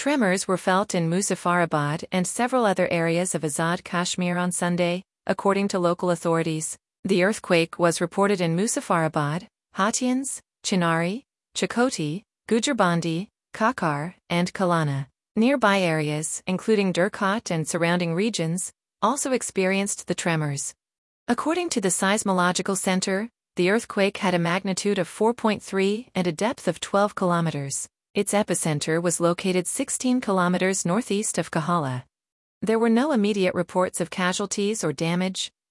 Tremors were felt in Muzaffarabad and several other areas of Azad Kashmir on Sunday, according to local authorities. The earthquake was reported in Muzaffarabad, Hatyans, Chinari, Chakoti, Gujarabandi, Kakar, and Kalana. Nearby areas, including Durkot and surrounding regions, also experienced the tremors. According to the Seismological Center, the earthquake had a magnitude of 4.3 and a depth of 12 kilometers. Its epicenter was located 16 kilometers northeast of Kahala. There were no immediate reports of casualties or damage,